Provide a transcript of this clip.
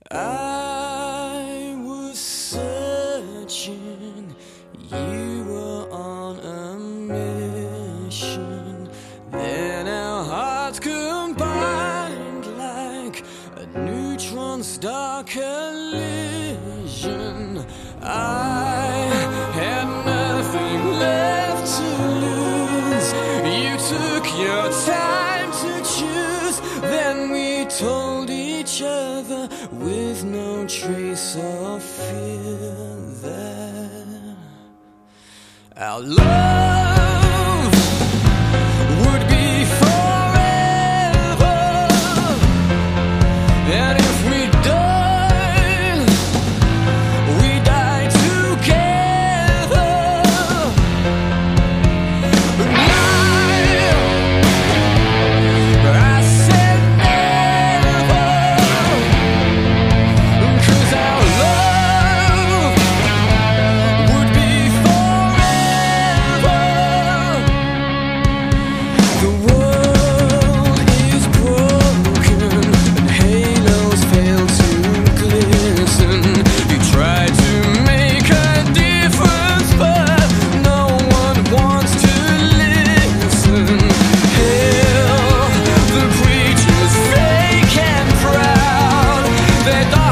I was searching, you were on a mission. Then our hearts combined like a neutron star collision. I had nothing left to lose. You took your time to choose. Then we told each other with no trace of fear that our love would be forever. And if we died, we died together. But I said never, 'cause our love would be forever. The world is broken and halos fail to glisten. You try to make a difference, but no one wants to listen. Hell, the preachers fake and proud. They